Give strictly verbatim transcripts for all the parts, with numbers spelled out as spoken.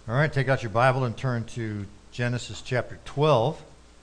All right, take out your Bible and turn to Genesis chapter twelve.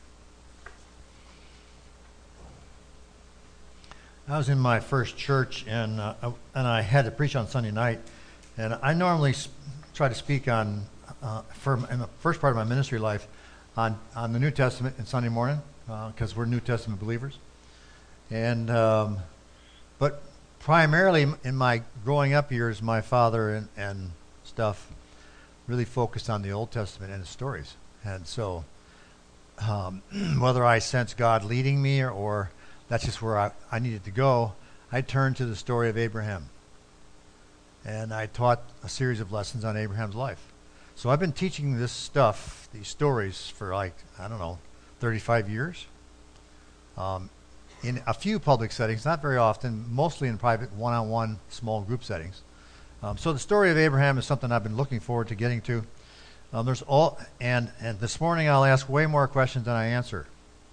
I was in my first church, and uh, and I had to preach on Sunday night. And I normally sp- try to speak on, uh, for in the first part of my ministry life, on, on the New Testament and Sunday morning, because uh, we're New Testament believers. And um, but primarily in my growing up years, my father and, and stuff really focused on the Old Testament and its stories. And so um, whether I sense God leading me or, or that's just where I, I needed to go, I turned to the story of Abraham. And I taught a series of lessons on Abraham's life. So I've been teaching this stuff, these stories, for like, I don't know, thirty-five years. Um, in a few public settings, not very often, mostly in private one-on-one small group settings. Um, so the story of Abraham is something I've been looking forward to getting to. Um, there's all, and, and this morning I'll ask way more questions than I answer.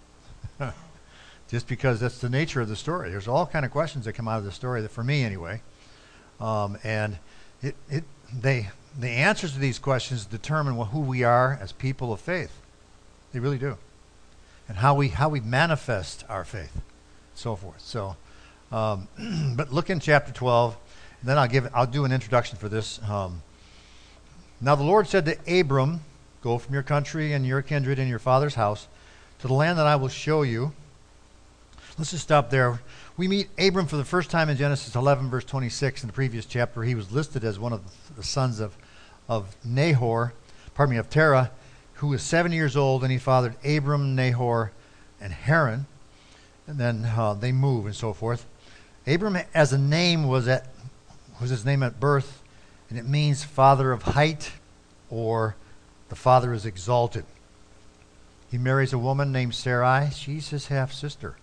Just because that's the nature of the story. There's all kind of questions that come out of the story, that for me anyway. Um, and it, it, they, the answers to these questions determine wh- who we are as people of faith. They really do. And how we, how we manifest our faith, so forth. So, um, but look in chapter twelve. Then I'll give. I'll do an introduction for this. Um, now the Lord said to Abram, "Go from your country and your kindred and your father's house to the land that I will show you." Let's just stop there. We meet Abram for the first time in Genesis eleven, verse twenty-six. In the previous chapter, he was listed as one of the sons of of Nahor, pardon me, of Terah, who was seven years old, and he fathered Abram, Nahor, and Haran. And then uh, they move and so forth. Abram, as a name, was at was his name at birth, and it means father of height, or the father is exalted. He marries a woman named Sarai. She's his half-sister.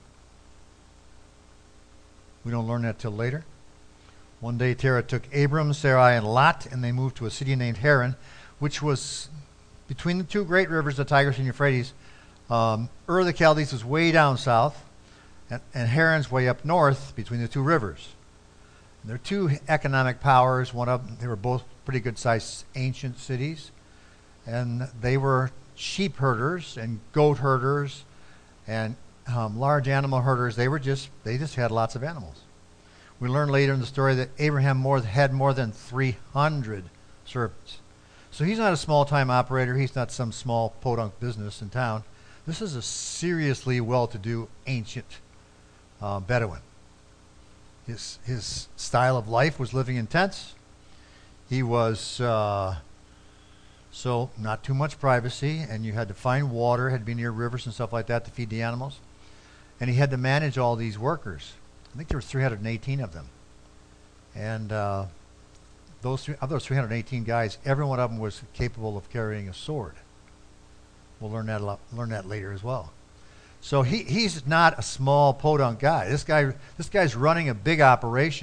We don't learn that till later. One day Terah took Abram, Sarai, and Lot, and they moved to a city named Haran, which was between the two great rivers, the Tigris and Euphrates. Um, Ur of the Chaldees was way down south, and, and Haran's way up north between the two rivers. They're two economic powers. One of them, they were both pretty good-sized ancient cities, and they were sheep herders and goat herders and um, large animal herders. They were just they just had lots of animals. We learn later in the story that Abraham more, had more than three hundred servants. So he's not a small-time operator. He's not some small podunk business in town. This is a seriously well-to-do ancient uh, Bedouin. His his style of life was living in tents. He was uh, so not too much privacy, and you had to find water, had to be near rivers and stuff like that to feed the animals. And he had to manage all these workers. I think there were three hundred eighteen of them. And uh, those three, of those three hundred eighteen guys, every one of them was capable of carrying a sword. We'll learn that a lot, learn that later as well. So he, he's not a small podunk guy. This guy this guy's running a big operation.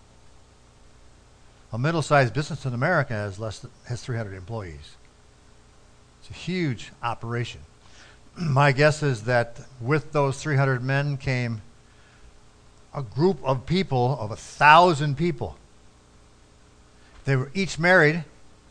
A middle-sized business in America has less than, has three hundred employees. It's a huge operation. My guess is that with those three hundred men came a group of people, of a thousand people. They were each married,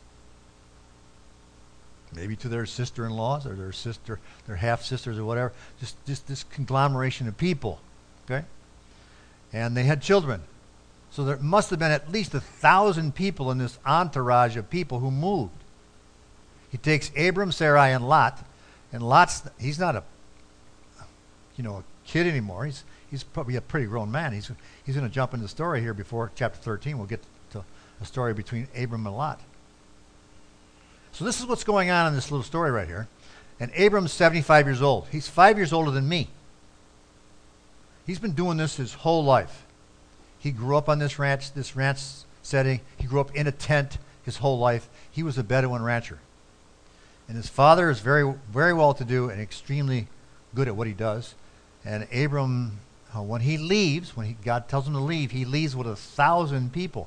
maybe to their sister-in-laws or their sister, their half-sisters or whatever. Just, just this conglomeration of people, okay? And they had children. So there must have been at least a thousand people in this entourage of people who moved. He takes Abram, Sarai, and Lot. And Lot's, he's not a, you know, a kid anymore. He's he's probably a pretty grown man. He's he's going to jump into the story here before chapter thirteen. We'll get to a story between Abram and Lot. So this is what's going on in this little story right here. And Abram's seventy-five years old. He's five years older than me. He's been doing this his whole life. He grew up on this ranch, this ranch setting. He grew up in a tent his whole life. He was a Bedouin rancher. And his father is very, very well-to-do and extremely good at what he does. And Abram, uh, when he leaves, when he, God tells him to leave, he leaves with a thousand people.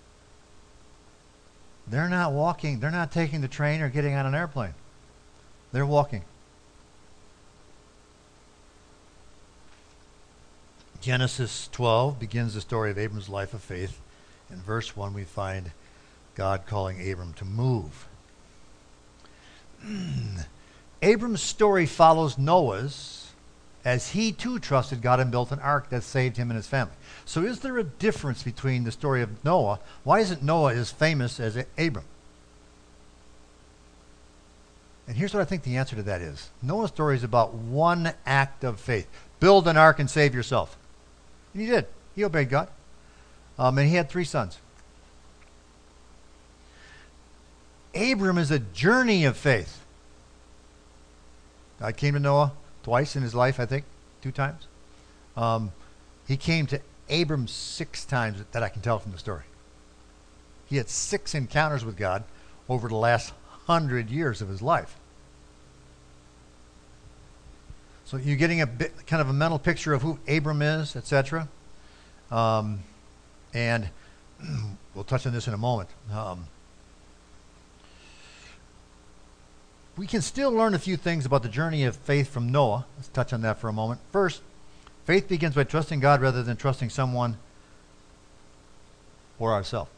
They're not walking. They're not taking the train or getting on an airplane. They're walking. Genesis twelve begins the story of Abram's life of faith. In verse one, we find God calling Abram to move. Abram's story follows Noah's, as he too trusted God and built an ark that saved him and his family. So is there a difference between the story of Noah? Why isn't Noah as famous as Abram? And here's what I think the answer to that is. Noah's story is about one act of faith. Build an ark and save yourself. And he did. He obeyed God. Um, and he had three sons. Abram is a journey of faith. God came to Noah twice in his life, I think, two times. Um, he came to Abram six times that I can tell from the story. He had six encounters with God over the last hundred years of his life. So you're getting a bit, kind of a mental picture of who Abram is, et cetera. Um, and we'll touch on this in a moment. Um, we can still learn a few things about the journey of faith from Noah. Let's touch on that for a moment. First, faith begins by trusting God rather than trusting someone or ourselves.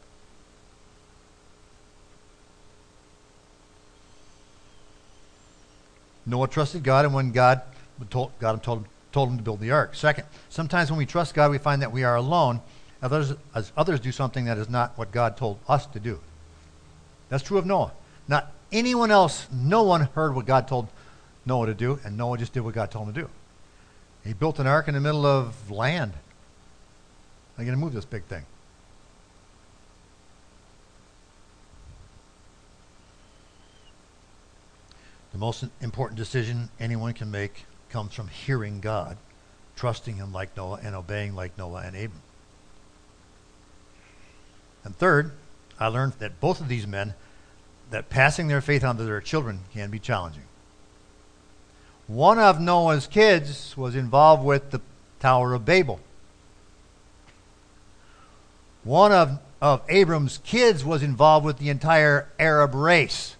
Noah trusted God, and when God told, God told, told him to build the ark. Second, sometimes when we trust God, we find that we are alone. Others, as others do something that is not what God told us to do. That's true of Noah. Not anyone else, no one heard what God told Noah to do, and Noah just did what God told him to do. He built an ark in the middle of land. I'm going to move this big thing. The most important decision anyone can make comes from hearing God, trusting him like Noah, and obeying like Noah and Abram. And third, I learned that both of these men, that passing their faith on to their children can be challenging. One of Noah's kids was involved with the Tower of Babel. One of, of Abram's kids was involved with the entire Arab race.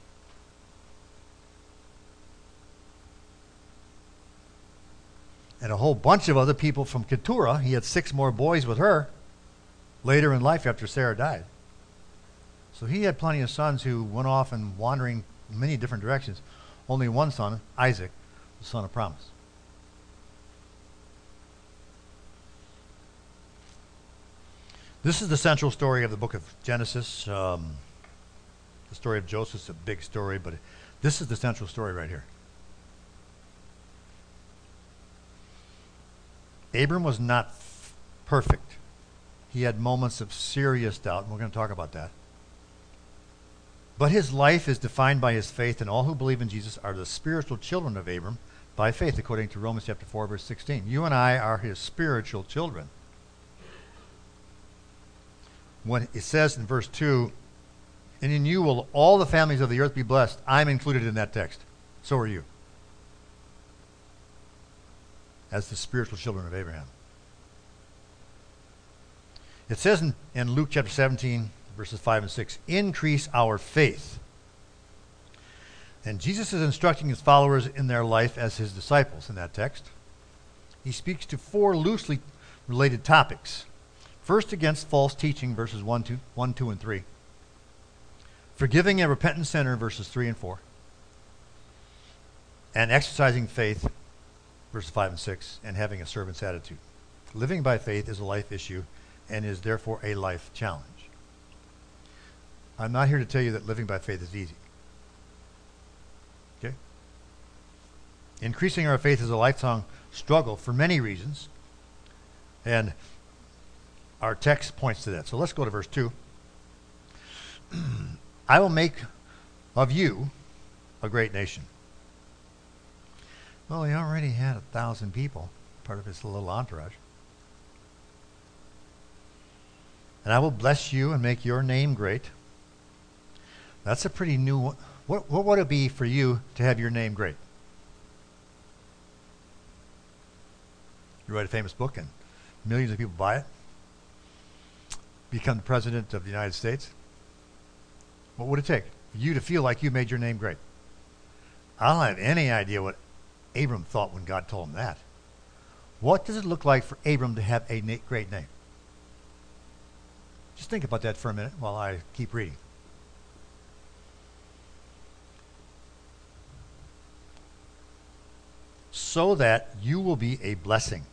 And a whole bunch of other people from Keturah. He had six more boys with her later in life after Sarah died. So he had plenty of sons who went off and wandering in many different directions. Only one son, Isaac, the son of promise. This is the central story of the book of Genesis. Um, the story of Joseph is a big story, but this is the central story right here. Abram was not f- perfect. He had moments of serious doubt, and we're going to talk about that. But his life is defined by his faith, and all who believe in Jesus are the spiritual children of Abram by faith, according to Romans chapter four, verse sixteen. You and I are his spiritual children. When it says in verse two, and in you will all the families of the earth be blessed, I'm included in that text. So are you, as the spiritual children of Abraham. It says in, in Luke chapter seventeen, verses five and six, increase our faith. And Jesus is instructing his followers in their life as his disciples in that text. He speaks to four loosely related topics. First, against false teaching, verses one, two, one, two, and three. Forgiving a repentant sinner, verses three and four. And exercising faith, verses five and six, and having a servant's attitude. Living by faith is a life issue and is therefore a life challenge. I'm not here to tell you that living by faith is easy. Okay? Increasing our faith is a lifelong struggle for many reasons, and our text points to that. So let's go to verse two. I will make of you a great nation. Well, he already had a thousand people, part of his little entourage. And I will bless you and make your name great. That's a pretty new one. What, what would it be for you to have your name great? You write a famous book and millions of people buy it. Become the president of the United States. What would it take for you to feel like you made your name great? I don't have any idea what Abram thought when God told him that. What does it look like for Abram to have a na- great name? Just think about that for a minute while I keep reading. so that you will be a blessing.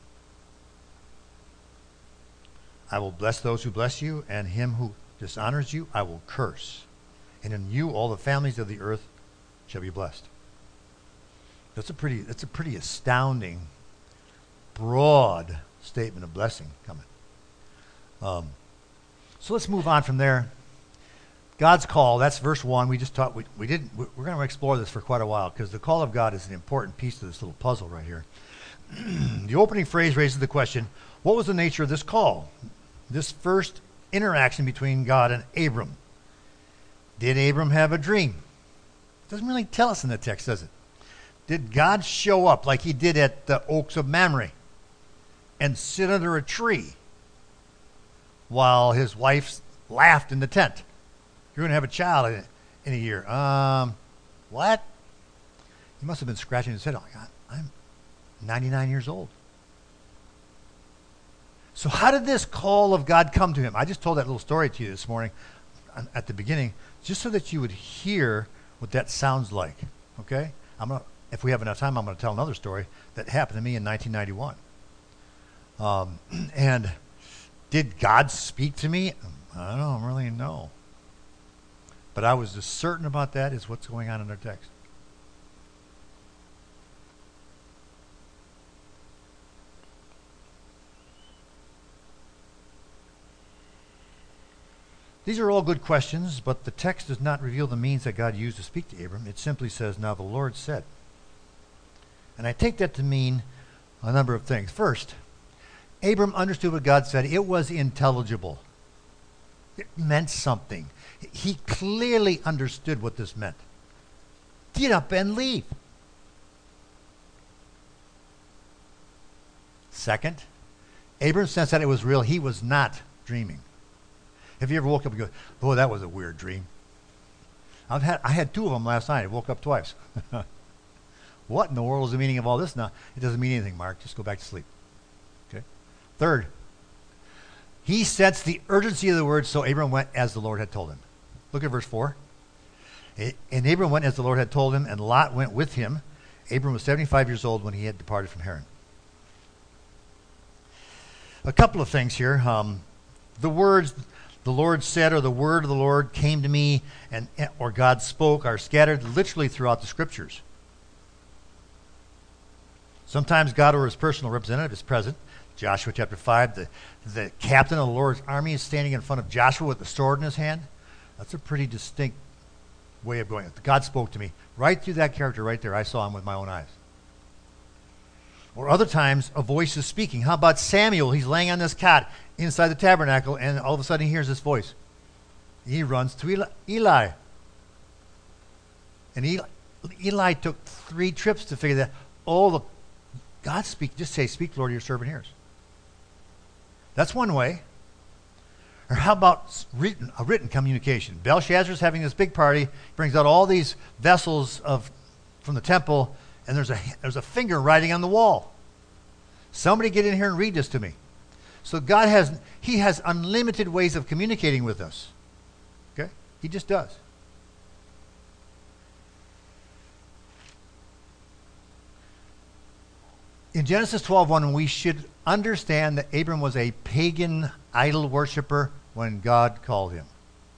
I will bless those who bless you, and him who dishonors you I will curse. And in you all the families of the earth shall be blessed. That's a pretty, that's a pretty astounding, broad statement of blessing coming. Um, so let's move on from there. God's call, that's verse one. We just taught, we, we didn't, we're going to explore this for quite a while because the call of God is an important piece of this little puzzle right here. The opening phrase raises the question, what was the nature of this call? This first interaction between God and Abram. Did Abram have a dream? It doesn't really tell us in the text, does it? Did God show up like he did at the Oaks of Mamre and sit under a tree while his wife laughed in the tent? You're going to have a child in, in a year. Um, what? He must have been scratching his head. Oh, God, I'm ninety-nine years old. So how did this call of God come to him? I just told that little story to you this morning at the beginning, just so that you would hear what that sounds like. Okay? I'm gonna, if we have enough time, I'm going to tell another story that happened to me in nineteen ninety-one. Um, and did God speak to me? I don't really know. But I was as certain about that as what's going on in our text. These are all good questions, but the text does not reveal the means that God used to speak to Abram. It simply says, now the Lord said. And I take that to mean a number of things. First, Abram understood what God said. It was intelligible. It meant something. He clearly understood what this meant. Get up and leave. Second, Abram sensed that it was real. He was not dreaming. Have you ever woke up and go, boy, that was a weird dream? I've had, I had two of them last night. I woke up twice. What in the world is the meaning of all this now? It doesn't mean anything, Mark. Just go back to sleep. Okay. Third, he sensed the urgency of the word, so Abram went as the Lord had told him. Look at verse four. And Abram went as the Lord had told him, and Lot went with him. Abram was seventy-five years old when he had departed from Haran. A couple of things here. Um, the words the Lord said, or the word of the Lord came to me, and or God spoke, are scattered literally throughout the scriptures. Sometimes God or his personal representative is present. Joshua chapter five, the, the captain of the Lord's army is standing in front of Joshua with the sword in his hand. That's a pretty distinct way of going. God spoke to me. Right through that character right there, I saw him with my own eyes. Or other times, a voice is speaking. How about Samuel? He's laying on this cot inside the tabernacle, and all of a sudden he hears this voice. He runs to Eli. Eli. And Eli, Eli took three trips to figure that, oh, the, God speak, just say, speak, Lord, your servant hears. That's one way. Or how about written, a written communication? Belshazzar's having this big party, brings out all these vessels of from the temple, and there's a there's a finger writing on the wall. Somebody get in here and read this to me. So God has he has unlimited ways of communicating with us. Okay? He just does. In Genesis twelve one, we should understand that Abram was a pagan idol worshiper when God called him.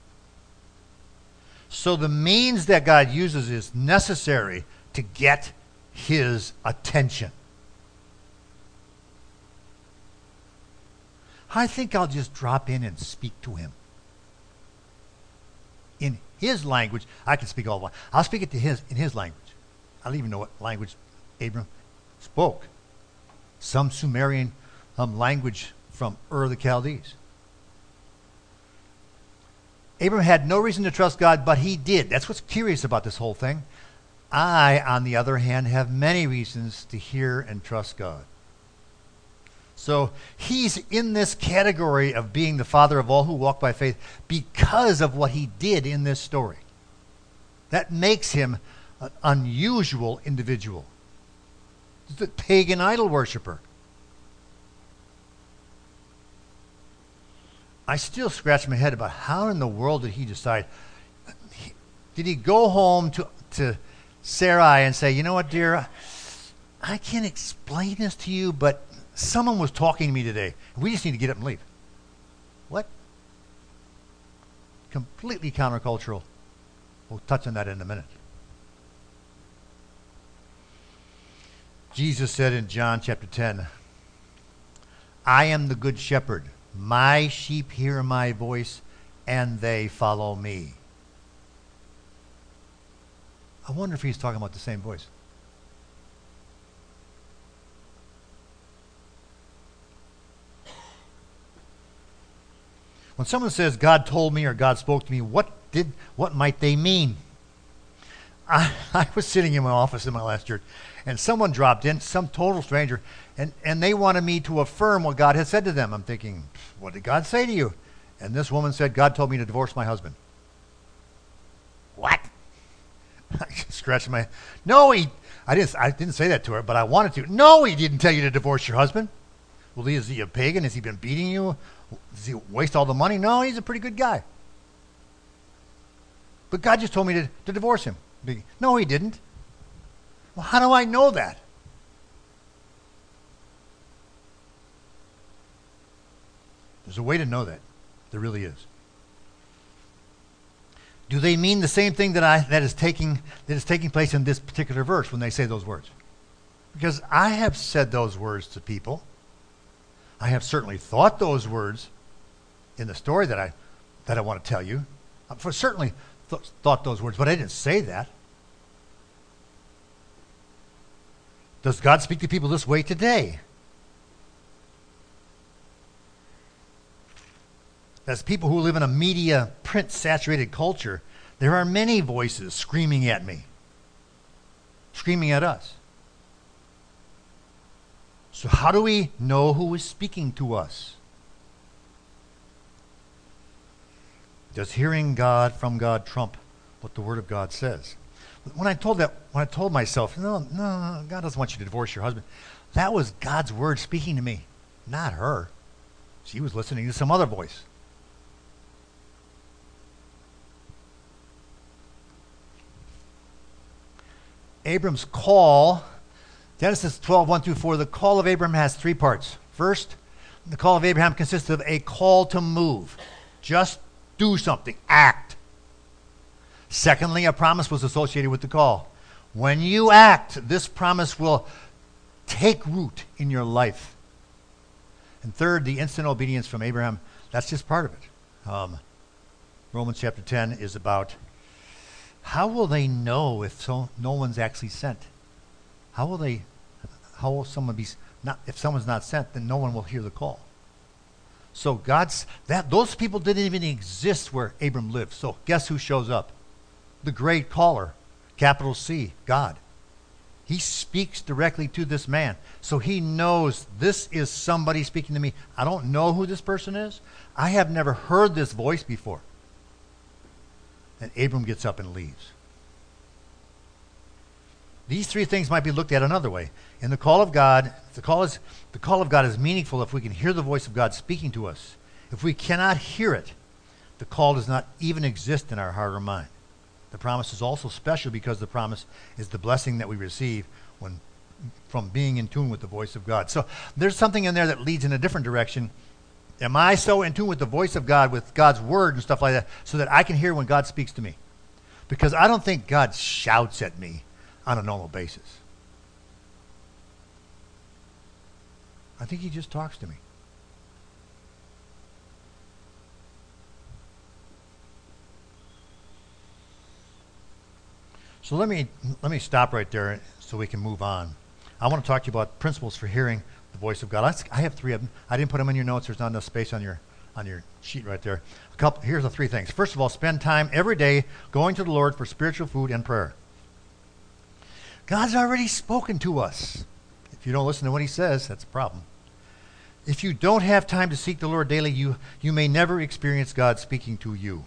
So the means that God uses is necessary to get his attention. I think I'll just drop in and speak to him. In his language, I can speak all the way. I'll speak it to his in his language. I don't even know what language Abram spoke. Some Sumerian um, language from Ur of the Chaldees. Abram had no reason to trust God, but he did. That's what's curious about this whole thing. I, on the other hand, have many reasons to hear and trust God. So he's in this category of being the father of all who walk by faith because of what he did in this story. That makes him an unusual individual. He's a pagan idol worshiper. I still scratch my head about how in the world did he decide? Did he go home to, to Sarai and say, you know what, dear, I can't explain this to you, but someone was talking to me today. We just need to get up and leave. What? Completely countercultural. We'll touch on that in a minute. Jesus said in John chapter ten, I am the good shepherd. My sheep hear my voice, and they follow me. I wonder if he's talking about the same voice. When someone says God told me or God spoke to me, what did what might they mean? I, I was sitting in my office in my last church, and someone dropped in, some total stranger, and, and they wanted me to affirm what God had said to them. I'm thinking, what did God say to you? And this woman said, God told me to divorce my husband. What? I scratched my head. No, he, I didn't, I didn't say that to her, but I wanted to. No, he didn't tell you to divorce your husband. Well, is he a pagan? Has he been beating you? Does he waste all the money? No, he's a pretty good guy. But God just told me to, to divorce him. No, he didn't. Well, how do I know that? There's a way to know that. There really is. Do they mean the same thing that I that is taking that is taking place in this particular verse when they say those words? Because I have said those words to people. I have certainly thought those words in the story that I that I want to tell you. I've for certainly th- thought those words, but I didn't say that. Does God speak to people this way today? As people who live in a media, print-saturated culture, there are many voices screaming at me, screaming at us. So how do we know who is speaking to us? Does hearing God from God trump what the Word of God says? When I told that, when I told myself, no, no, no, God doesn't want you to divorce your husband, that was God's Word speaking to me, not her. She was listening to some other voice. Abram's call, Genesis twelve, one through four, the call of Abraham has three parts. First, the call of Abraham consists of a call to move. Just do something, act. Secondly, a promise was associated with the call. When you act, this promise will take root in your life. And third, the instant obedience from Abraham, that's just part of it. Um, Romans chapter ten is about how will they know if so, no one's actually sent? How will they, how will someone be, not, if someone's not sent, then no one will hear the call. So God's, that those people didn't even exist where Abram lived. So guess who shows up? The great caller, capital C, God. He speaks directly to this man. So he knows this is somebody speaking to me. I don't know who this person is. I have never heard this voice before. And Abram gets up and leaves. These three things might be looked at another way. In the call of God, the call is the call of God is meaningful if we can hear the voice of God speaking to us. If we cannot hear it, the call does not even exist in our heart or mind. The promise is also special because the promise is the blessing that we receive when from being in tune with the voice of God. So there's something in there that leads in a different direction. Am I so in tune with the voice of God, with God's word and stuff like that, so that I can hear when God speaks to me? Because I don't think God shouts at me on a normal basis. I think he just talks to me. So let me let me stop right there so we can move on. I want to talk to you about principles for hearing the voice of God. I, I have three of them. I didn't put them in your notes. There's not enough space on your on your sheet right there. A couple. Here's the three things. First of all, spend time every day going to the Lord for spiritual food and prayer. God's already spoken to us. If you don't listen to what he says, that's a problem. If you don't have time to seek the Lord daily, you you may never experience God speaking to you.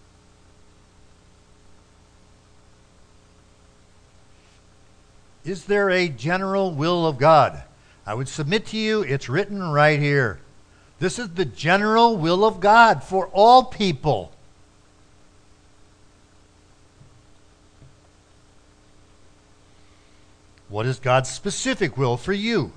Is there a general will of God? I would submit to you, it's written right here. This is the general will of God for all people. What is God's specific will for you?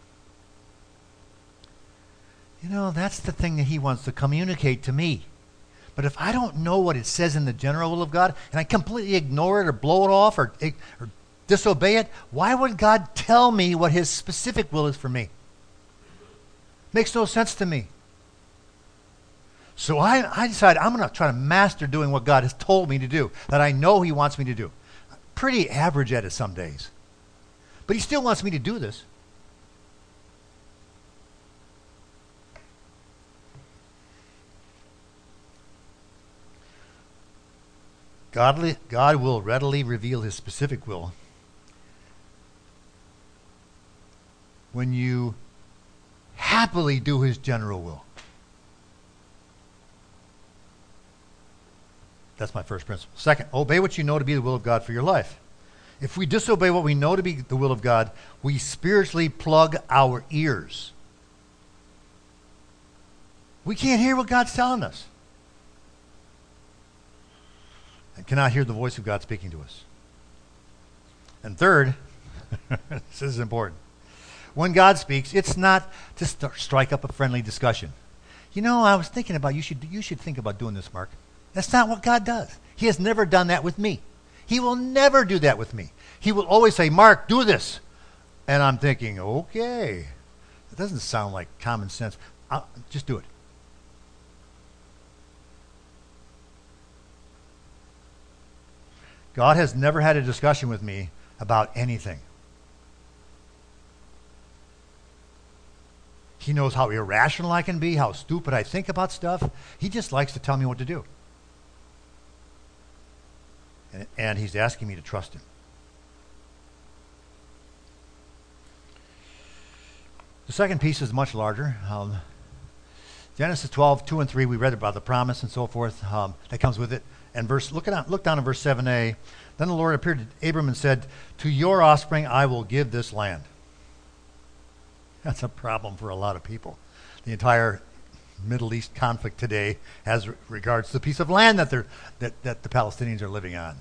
You know, that's the thing that he wants to communicate to me. But if I don't know what it says in the general will of God, and I completely ignore it or blow it off or, or disobey it, why would God tell me what his specific will is for me? Makes no sense to me. So I, I decided I'm going to try to master doing what God has told me to do, that I know he wants me to do. I'm pretty average at it some days. But he still wants me to do this. Godly, God will readily reveal his specific will when you happily do his general will. That's my first principle. Second, obey what you know to be the will of God for your life. If we disobey what we know to be the will of God, we spiritually plug our ears. We can't hear what God's telling us. And cannot hear the voice of God speaking to us. And third, this is important. When God speaks, it's not to st- strike up a friendly discussion. You know, I was thinking about, you should, you should think about doing this, Mark. That's not what God does. He has never done that with me. He will never do that with me. He will always say, Mark, do this. And I'm thinking, okay. It doesn't sound like common sense. I'll, just do it. God has never had a discussion with me about anything. He knows how irrational I can be, how stupid I think about stuff. He just likes to tell me what to do. And, and he's asking me to trust him. The second piece is much larger. Um, Genesis twelve, two and three, we read about the promise and so forth um, that comes with it. And verse, look, at, look down at verse seven a. Then the Lord appeared to Abram and said, to your offspring I will give this land. That's a problem for a lot of people. The entire Middle East conflict today has re- regards to the piece of land that, they're, that, that the Palestinians are living on.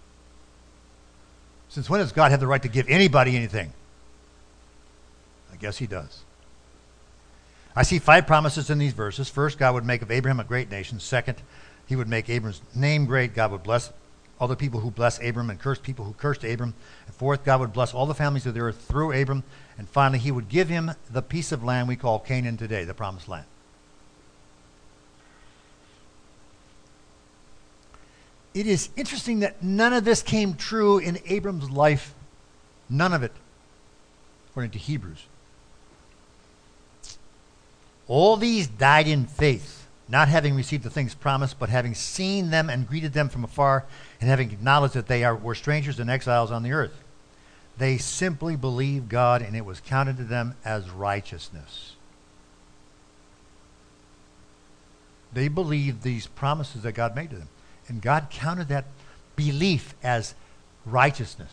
Since when does God have the right to give anybody anything? I guess he does. I see five promises in these verses. First, God would make of Abraham a great nation. Second, he would make Abram's name great. God would bless all the people who bless Abram and curse people who cursed Abram. And fourth, God would bless all the families of the earth through Abram. And finally, he would give him the piece of land we call Canaan today, the promised land. It is interesting that none of this came true in Abram's life. None of it, according to Hebrews. All these died in faith, not having received the things promised, but having seen them and greeted them from afar, and having acknowledged that they are, were strangers and exiles on the earth. They simply believed God, and it was counted to them as righteousness. They believed these promises that God made to them, and God counted that belief as righteousness.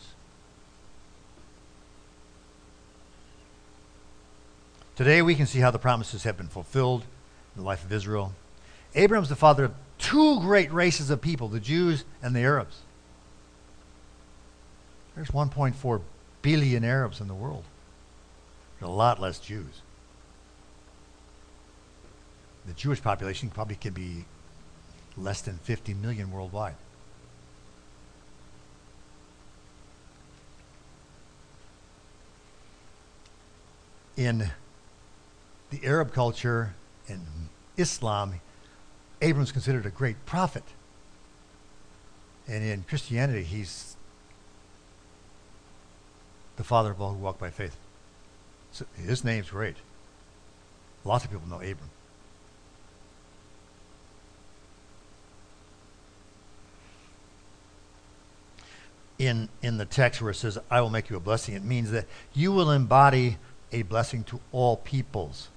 Today we can see how the promises have been fulfilled in the life of Israel. Abraham's the father of two great races of people, the Jews and the Arabs. There's one point four billion Arabs in the world. There's a lot less Jews. The Jewish population probably could be less than fifty million worldwide. In the Arab culture and Islam, Abram's considered a great prophet. And in Christianity, he's the father of all who walk by faith. So his name's great. Lots of people know Abram. In, in the text where it says, I will make you a blessing, it means that you will embody a blessing to all peoples.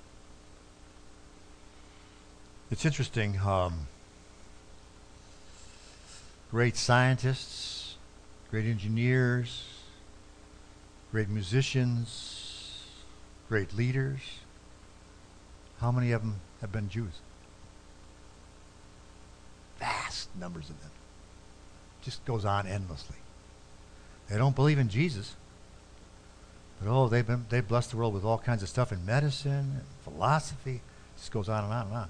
It's interesting, um, great scientists, great engineers, great musicians, great leaders, how many of them have been Jews? Vast numbers of them. Just goes on endlessly. They don't believe in Jesus. But oh, they've been they've blessed the world with all kinds of stuff in medicine and philosophy. It just goes on and on and on.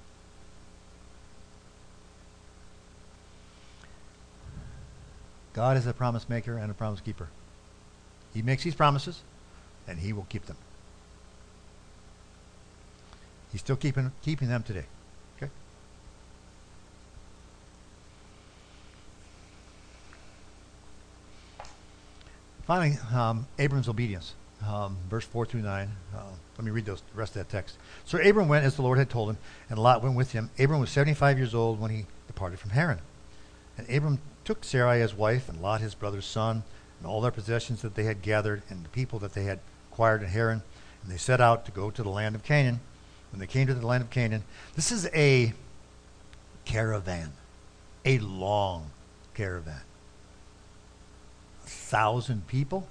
God is a promise maker and a promise keeper. He makes these promises, and he will keep them. He's still keeping keeping them today. Okay. Finally, um, Abram's obedience. Um, verse four through nine. Uh, let me read those, the rest of that text. So Abram went as the Lord had told him, and Lot went with him. Abram was seventy-five years old when he departed from Haran. And Abram took Sarai as wife, and Lot his brother's son, and all their possessions that they had gathered, and the people that they had acquired in Haran, and they set out to go to the land of Canaan. When they came to the land of Canaan, this is a caravan, a long caravan. A thousand people.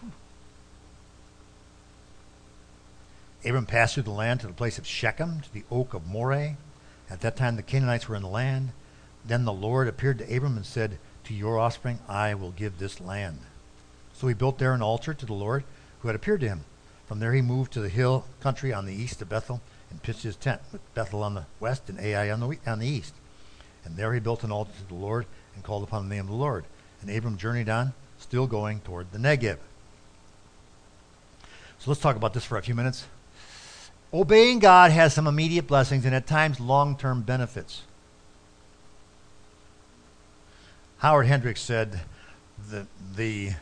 Abram passed through the land to the place of Shechem, to the oak of Moreh. At that time the Canaanites were in the land. Then the Lord appeared to Abram and said, to your offspring I will give this land. So he built there an altar to the Lord who had appeared to him. From there he moved to the hill country on the east of Bethel and pitched his tent, with Bethel on the west and Ai on the, on the east. And there he built an altar to the Lord and called upon the name of the Lord. And Abram journeyed on, still going toward the Negev. So let's talk about this for a few minutes. Obeying God has some immediate blessings and at times long-term benefits. Howard Hendricks said that the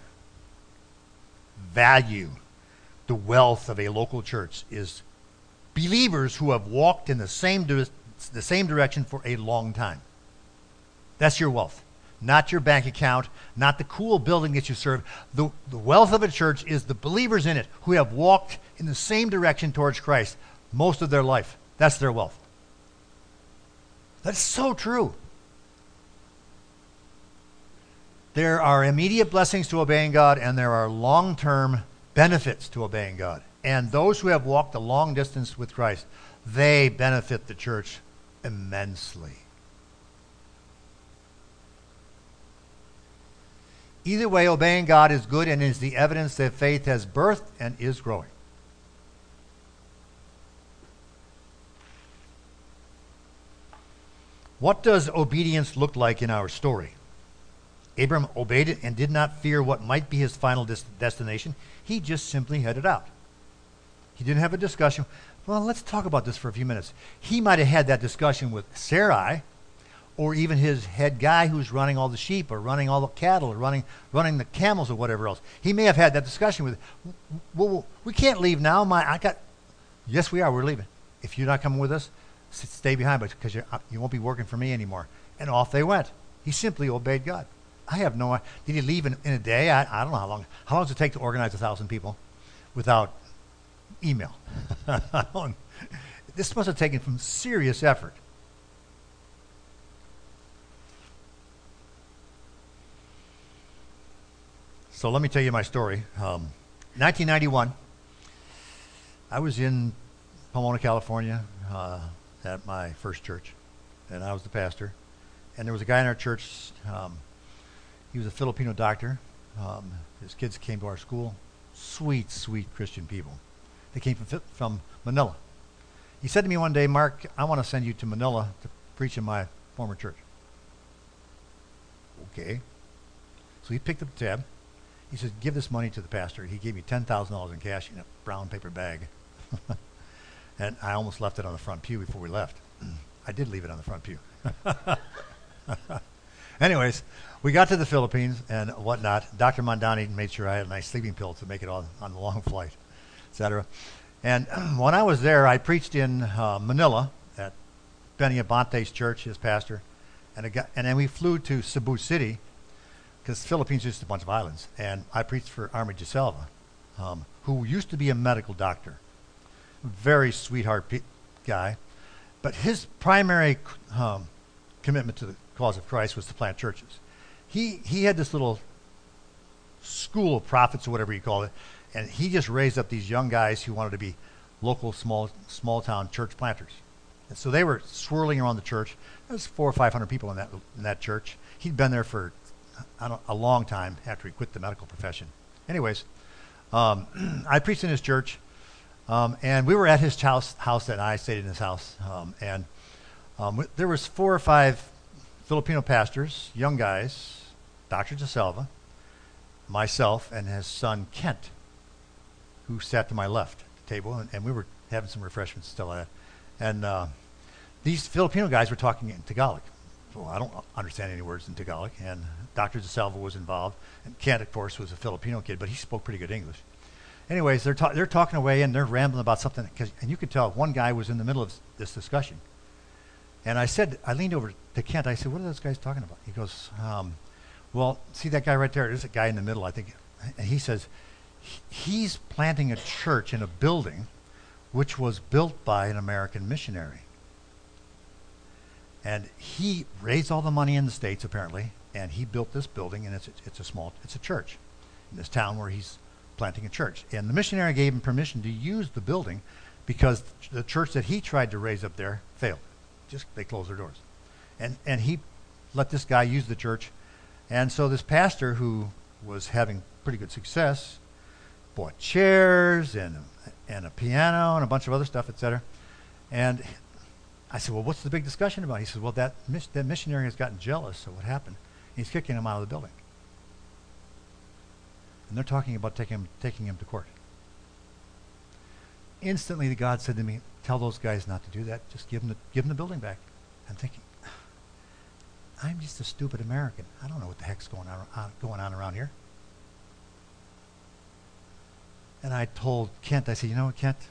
value, the wealth of a local church is believers who have walked in the same di- the same direction for a long time. That's your wealth. Not your bank account, not the cool building that you serve. The, the wealth of a church is the believers in it who have walked in the same direction towards Christ most of their life. That's their wealth. That's so true. There are immediate blessings to obeying God, and there are long-term benefits to obeying God. And those who have walked a long distance with Christ, they benefit the church immensely. Either way, obeying God is good and is the evidence that faith has birthed and is growing. What does obedience look like in our story? Abram obeyed it and did not fear what might be his final des- destination. He just simply headed out. He didn't have a discussion. Well, let's talk about this for a few minutes. He might have had that discussion with Sarai, or even his head guy who's running all the sheep or running all the cattle or running running the camels or whatever else. He may have had that discussion with, well, we can't leave now. My, I got, yes, we are. We're leaving. If you're not coming with us, stay behind, but because you won't be working for me anymore. And off they went. He simply obeyed God. I have no idea. Did he leave in, in a day? I, I don't know how long. How long does it take to organize a thousand people without email? This must have taken some serious effort. So let me tell you my story. Um, nineteen ninety-one, I was in Pomona, California, uh, at my first church, and I was the pastor. And there was a guy in our church. Um, he was a Filipino doctor. Um, his kids came to our school. Sweet, sweet Christian people. They came from from Manila. He said to me one day, Mark, I want to send you to Manila to preach in my former church. Okay. So he picked up the tab. He said, give this money to the pastor. He gave me ten thousand dollars in cash in a brown paper bag. And I almost left it on the front pew before we left. I did leave it on the front pew. Anyways, we got to the Philippines and whatnot. Doctor Mondani made sure I had a nice sleeping pill to make it on, on the long flight, et cetera. And when I was there, I preached in uh, Manila at Benny Abante's church, his pastor. And, it got, and then we flew to Cebu City, because the Philippines is just a bunch of islands. And I preached for Army Giselva, um, who used to be a medical doctor. Very sweetheart pe- guy. But his primary um, commitment to the cause of Christ was to plant churches. He he had this little school of prophets, or whatever you call it, and he just raised up these young guys who wanted to be local small small town church planters. And so they were swirling around the church. There was four or five hundred people in that in that church. He'd been there for I don't, a long time after he quit the medical profession. Anyways, Um, I preached in his church, um, and we were at his house, house that night. I stayed in his house, um, and um, there was four or five Filipino pastors, young guys, Doctor DeSalva, myself, and his son Kent, who sat to my left at the table, and, and we were having some refreshments still at it. And uh, these Filipino guys were talking in Tagalog. Well, I don't understand any words in Tagalog, and Doctor DeSalva was involved, and Kent, of course, was a Filipino kid, but he spoke pretty good English. Anyways, they're, ta- they're talking away, and they're rambling about something, cause, and you could tell one guy was in the middle of this discussion. And I said, I leaned over to Kent, I said, what are those guys talking about? He goes, um, well, see that guy right there? There's a guy in the middle, I think. And he says, he's planting a church in a building which was built by an American missionary. And he raised all the money in the States, apparently, and he built this building, and it's, it's a small, it's a church in this town where he's planting a church. And the missionary gave him permission to use the building because the church that he tried to raise up there failed. Just, they closed their doors. And, and he let this guy use the church. And so this pastor, who was having pretty good success, bought chairs and, and a piano and a bunch of other stuff, et cetera. And I said, well, what's the big discussion about? He said, well, that, mis- that missionary has gotten jealous of what happened. He's kicking him out of the building. And they're talking about taking him, taking him to court. Instantly, the God said to me, tell those guys not to do that. Just give them the, give them the building back. I'm thinking, I'm just a stupid American. I don't know what the heck's going on, on, going on around here. And I told Kent, I said, you know what, Kent?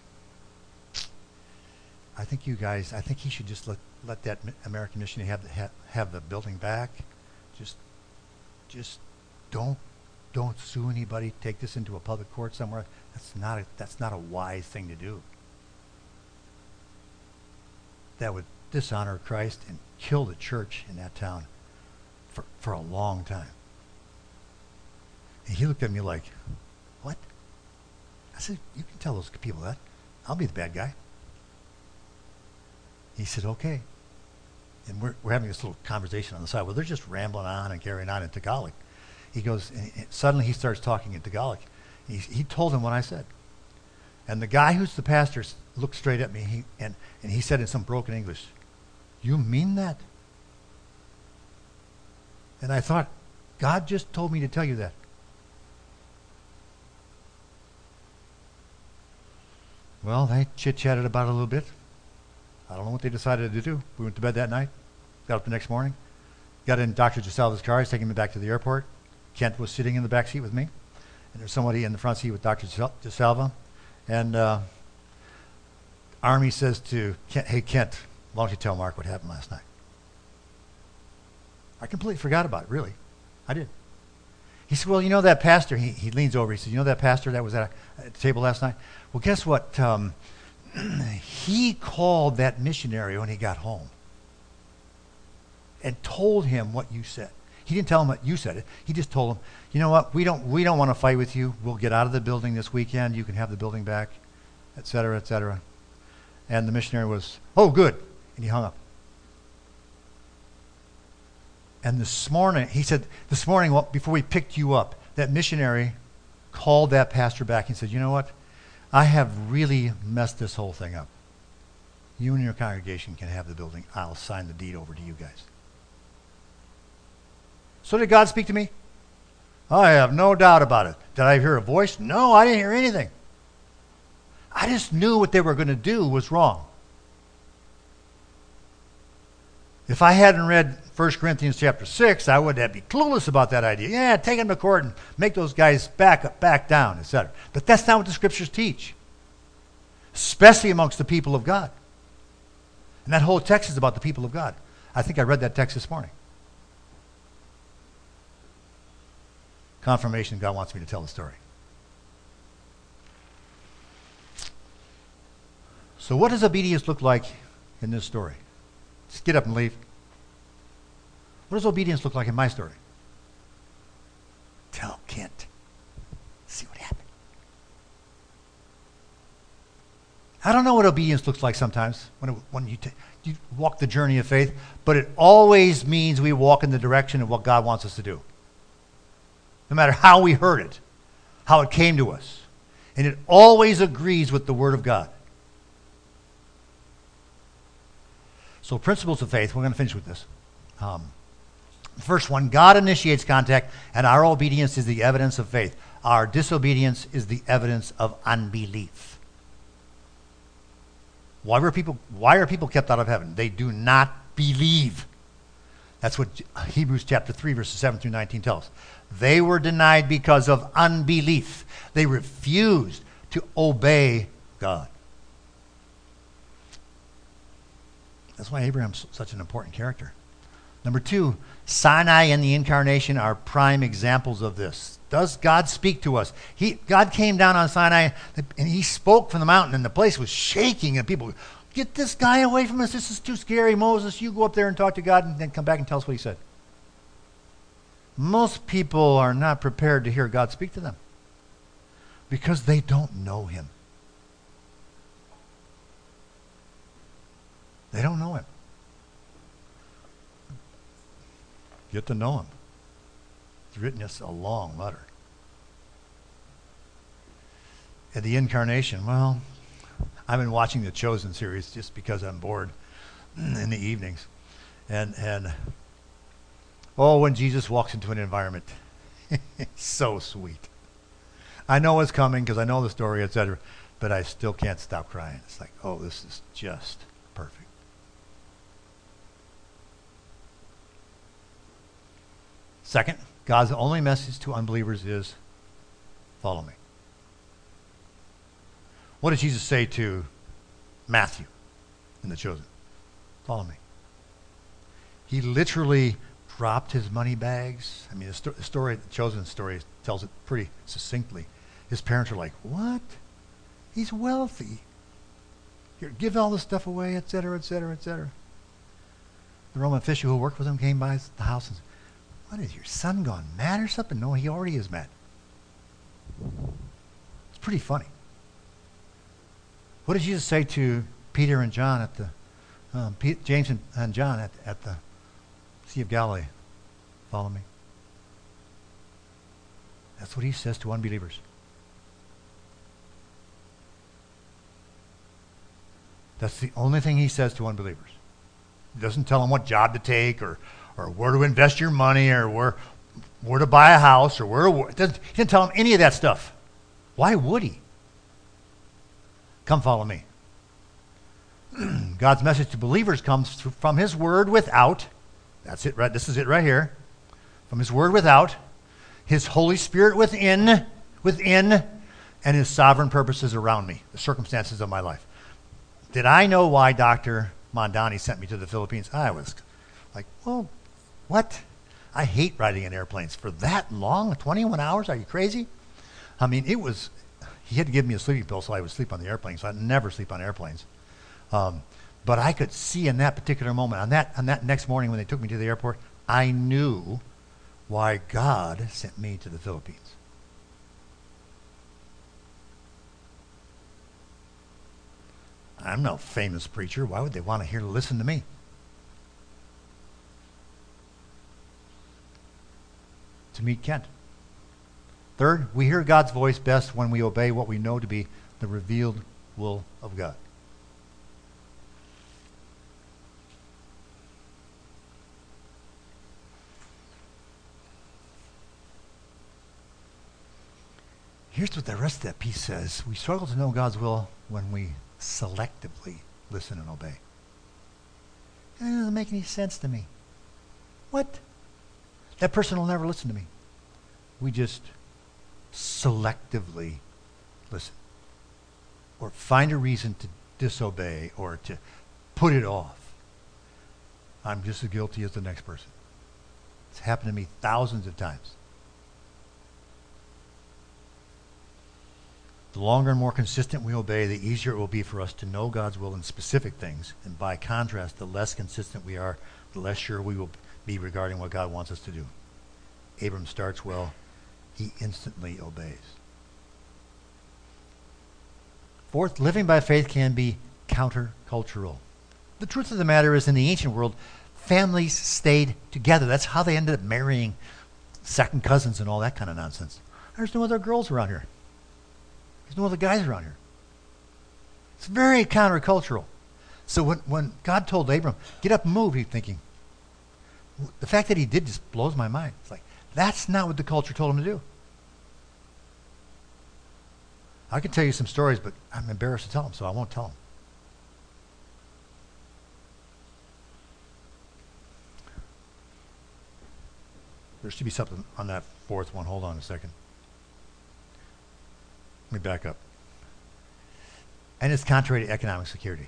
I think you guys, I think he should just let, let that mi- American missionary have the, ha- have the building back. Just, just don't, don't sue anybody. Take this into a public court somewhere. That's not a, that's not a wise thing to do. That would dishonor Christ and kill the church in that town for, for a long time. And he looked at me like, what? I said, you can tell those people that. I'll be the bad guy. He said, okay. And we're, we're having this little conversation on the side. Well, they're just rambling on and carrying on in Tagalog. He goes, and, and suddenly he starts talking in Tagalog. He, he told him what I said. And the guy who's the pastor s- looked straight at me, he, and, and he said in some broken English, you mean that? And I thought, God just told me to tell you that. Well, they chit-chatted about it a little bit. I don't know what they decided to do. We went to bed that night, got up the next morning, got in Doctor DeSalva's car. He's taking me back to the airport. Kent was sitting in the back seat with me, and there's somebody in the front seat with Doctor DeSalva. And uh, Army says to Kent, hey, Kent, why don't you tell Mark what happened last night? I completely forgot about it, really. I did. He said, well, you know that pastor, he, he leans over, he says, you know that pastor that was at, a, at the table last night? Well, guess what? Um, he called that missionary when he got home and told him what you said. He didn't tell him what you said it. He just told him, you know what, we don't we don't want to fight with you. We'll get out of the building this weekend. You can have the building back, et cetera, et cetera. And the missionary was, oh, good. And he hung up. And this morning, he said, this morning, well, before we picked you up, that missionary called that pastor back and said, you know what? I have really messed this whole thing up. You and your congregation can have the building. I'll sign the deed over to you guys. So did God speak to me? I have no doubt about it. Did I hear a voice? No, I didn't hear anything. I just knew what they were going to do was wrong. If I hadn't read First Corinthians chapter six, I would be clueless about that idea. Yeah, take them to court and make those guys back up, back down, et cetera. But that's not what the scriptures teach, especially amongst the people of God. And that whole text is about the people of God. I think I read that text this morning. Confirmation God wants me to tell the story. So what does obedience look like in this story? Just get up and leave. What does obedience look like in my story? Tell Kent. See what happened. I don't know what obedience looks like sometimes when, it, when you, t- you walk the journey of faith, but it always means we walk in the direction of what God wants us to do. No matter how we heard it, how it came to us, And it always agrees with the Word of God. So principles of faith, we're going to finish with this. Um, the first one, God initiates contact, and our obedience is the evidence of faith. Our disobedience is the evidence of unbelief. Why were people, why are people kept out of heaven? They do not believe. That's what Hebrews chapter three, verses seven through nineteen tells us. They were denied because of unbelief. They refused to obey God. That's why Abraham's such an important character. Number two, Sinai and the incarnation are prime examples of this. Does God speak to us? He, God came down on Sinai and he spoke from the mountain and the place was shaking and people, get this guy away from us. This is too scary. Moses, you go up there and talk to God and then come back and tell us what he said. Most people are not prepared to hear God speak to them because they don't know him. They don't know him. Get to know him. He's written us a long letter. And the incarnation, well, I've been watching the Chosen series just because I'm bored in the evenings. And, and oh, when Jesus walks into an environment, it's so sweet. I know what's coming because I know the story, et cetera, but I still can't stop crying. It's like, oh, this is just perfect. Second, God's only message to unbelievers is, follow me. What did Jesus say to Matthew in the Chosen? Follow me. He literally dropped his money bags. I mean, the, sto- the story, the Chosen story tells it pretty succinctly. His parents are like, what? He's wealthy. Here, give all this stuff away, et cetera, et cetera, et cetera. The Roman official who worked with him came by the house and said, what, is your son gone mad or something? No, he already is mad. It's pretty funny. What did Jesus say to Peter and John at the, um, Pete, James and, and John at, at the Sea of Galilee? Follow me. That's what he says to unbelievers. That's the only thing he says to unbelievers. He doesn't tell them what job to take or or where to invest your money, or where where to buy a house, or where to work. He didn't tell them any of that stuff. Why would he? Come follow me. God's message to believers comes through, from his word without, that's it, right? This is it right here. From his word without, his Holy Spirit within, within, and his sovereign purposes around me, the circumstances of my life. Did I know why Doctor Mondani sent me to the Philippines? I was like, well, what? I hate riding in airplanes for that long, twenty-one hours. Are you crazy? I mean, it was, he had to give me a sleeping pill so I would sleep on the airplane, so I'd never sleep on airplanes. Um, but I could see in that particular moment, on that, on that next morning when they took me to the airport, I knew why God sent me to the Philippines. I'm no famous preacher. Why would they want to hear listen to me? To meet Kent. Third, we hear God's voice best when we obey what we know to be the revealed will of God. Here's what the rest of that piece says. We struggle to know God's will when we selectively listen and obey. It doesn't make any sense to me. What? That person will never listen to me. We just selectively listen. Or find a reason to disobey or to put it off. I'm just as guilty as the next person. It's happened to me thousands of times. The longer and more consistent we obey, the easier it will be for us to know God's will in specific things. And by contrast, the less consistent we are, the less sure we will be regarding what God wants us to do. Abram starts well. He instantly obeys. Fourth, living by faith can be countercultural. The truth of the matter is, in the ancient world, families stayed together. That's how they ended up marrying second cousins and all that kind of nonsense. There's no other girls around here. There's no other guys around here. It's very countercultural. So when, when God told Abram, get up and move, he's thinking, the fact that he did just blows my mind. It's like, that's not what the culture told him to do. I could tell you some stories, but I'm embarrassed to tell them, so I won't tell them. There should be something on that fourth one. Hold on a second. Let me back up. And it's contrary to economic security.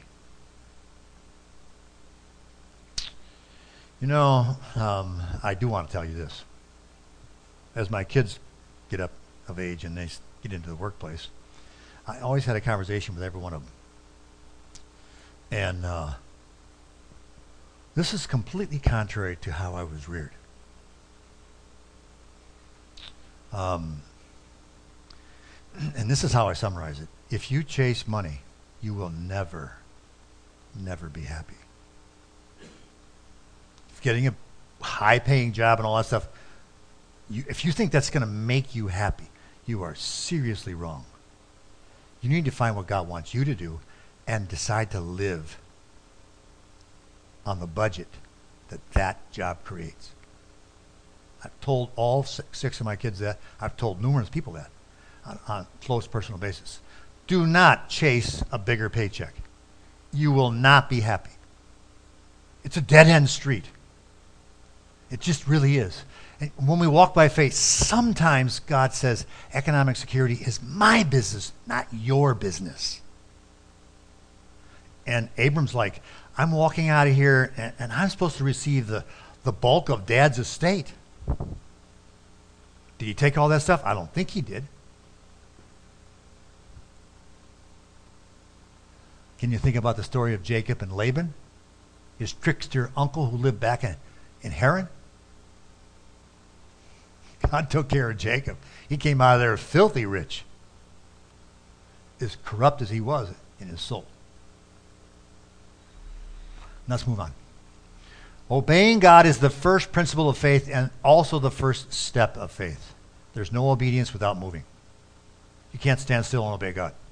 You know, um, I do want to tell you this. As my kids get up of age and they get into the workplace, I always had a conversation with every one of them. And uh, this is completely contrary to how I was reared. Um, and this is how I summarize it. If you chase money, you will never, never be happy. Getting a high-paying job and all that stuff, you, if you think that's going to make you happy, you are seriously wrong. You need to find what God wants you to do and decide to live on the budget that that job creates. I've told all six, six of my kids that. I've told numerous people that on, on a close personal basis. Do not chase a bigger paycheck. You will not be happy. It's a dead-end street. It just really is. And when we walk by faith, sometimes God says, economic security is my business, not your business. And Abram's like, I'm walking out of here, and, and I'm supposed to receive the, the bulk of Dad's estate. Did he take all that stuff? I don't think he did. Can you think about the story of Jacob and Laban? His trickster uncle who lived back in, in Haran? God took care of Jacob. He came out of there filthy rich, as corrupt as he was in his soul. Let's move on. Obeying God is the first principle of faith and also the first step of faith. There's no obedience without moving. You can't stand still and obey God.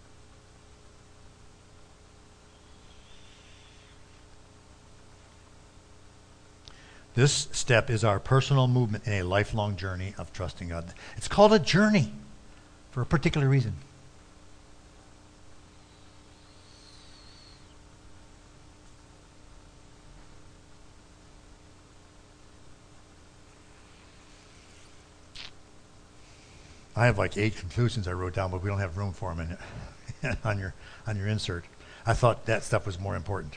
This step is our personal movement in a lifelong journey of trusting God. It's called a journey for a particular reason. I have like eight conclusions I wrote down, but we don't have room for them in, on your on your insert. I thought that stuff was more important.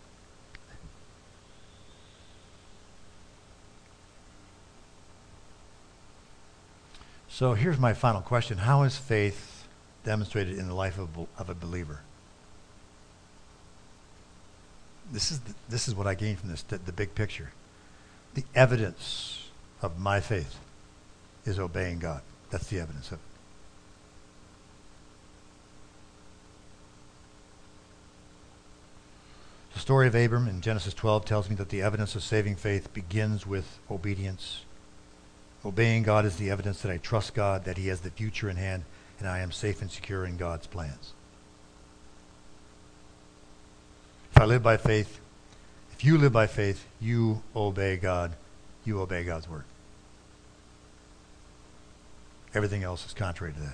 So here's my final question. How is faith demonstrated in the life of, of a believer? This is, the, this is what I gained from this, the, the big picture. The evidence of my faith is obeying God. That's the evidence of it. The story of Abram in Genesis twelve tells me that the evidence of saving faith begins with obedience. Obeying God is the evidence that I trust God, that he has the future in hand, and I am safe and secure in God's plans. If I live by faith, if you live by faith, you obey God. You obey God's word. Everything else is contrary to that.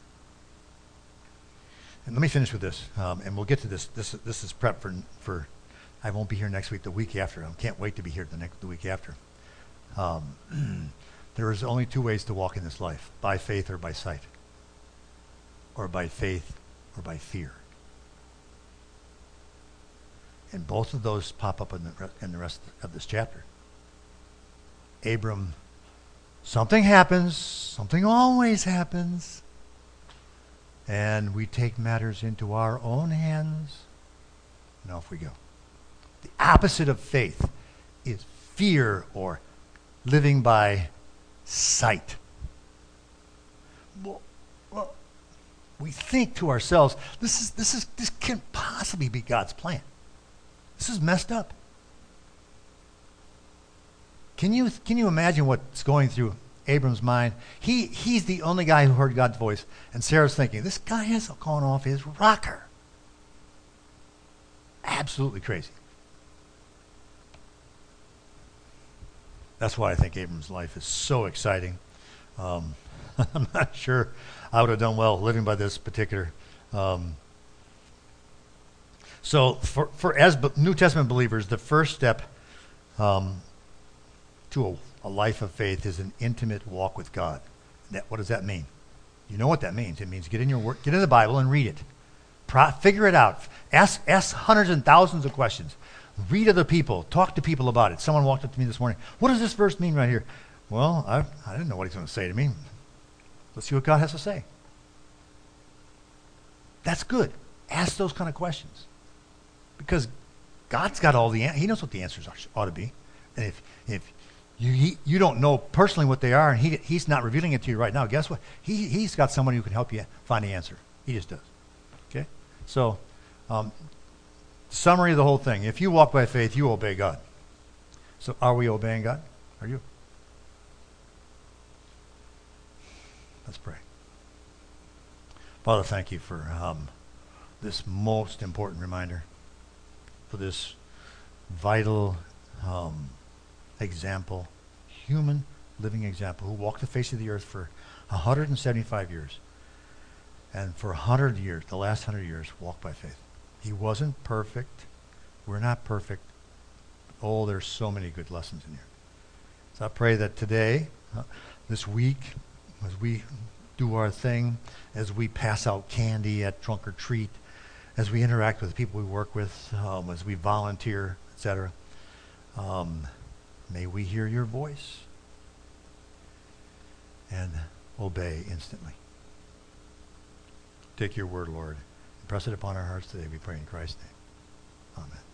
And let me finish with this, um, and we'll get to this. This, this is prep for, for, I won't be here next week, the week after. I can't wait to be here the, next, the week after. Um, There is only two ways to walk in this life, by faith or by sight, or by faith or by fear. And both of those pop up in the, in the rest of this chapter. Abram, something happens, something always happens, and we take matters into our own hands, and off we go. The opposite of faith is fear or living by sight. Well, well, we think to ourselves, this is this is this can't possibly be God's plan. This is messed up. Can you can you imagine what's going through Abram's mind. He he's the only guy who heard God's voice. And Sarah's thinking, this guy has gone off his rocker. Absolutely crazy. That's why I think Abram's life is so exciting. Um, I'm not sure I would have done well living by this particular. Um, so for, for as be- New Testament believers, the first step um, to a, a life of faith is an intimate walk with God. That, what does that mean? You know what that means. It means get in your work, get in the Bible and read it. Pro- figure it out. Ask, ask hundreds and thousands of questions. Read other people. Talk to people about it. Someone walked up to me this morning. What does this verse mean right here? Well, I, I didn't know what he's going to say to me. Let's see what God has to say. That's good. Ask those kind of questions. Because God's got all the answers. He knows what the answers are, ought to be. And if if you he, you don't know personally what they are, and he he's not revealing it to you right now, guess what? He, he's got someone who can help you find the answer. He just does. Okay? So, um, summary of the whole thing. If you walk by faith, you obey God. So are we obeying God? Are you? Let's pray. Father, thank you for um, this most important reminder, for this vital um, example, human living example, who walked the face of the earth for one hundred seventy-five years. And for one hundred years, the last one hundred years, walked by faith. He wasn't perfect. We're not perfect. Oh, there's so many good lessons in here. So I pray that today, uh, this week, as we do our thing, as we pass out candy at Trunk or Treat, as we interact with the people we work with, um, as we volunteer, et cetera, um, may we hear your voice and obey instantly. Take your word, Lord, and press it upon our hearts today. We pray in Christ's name. Amen.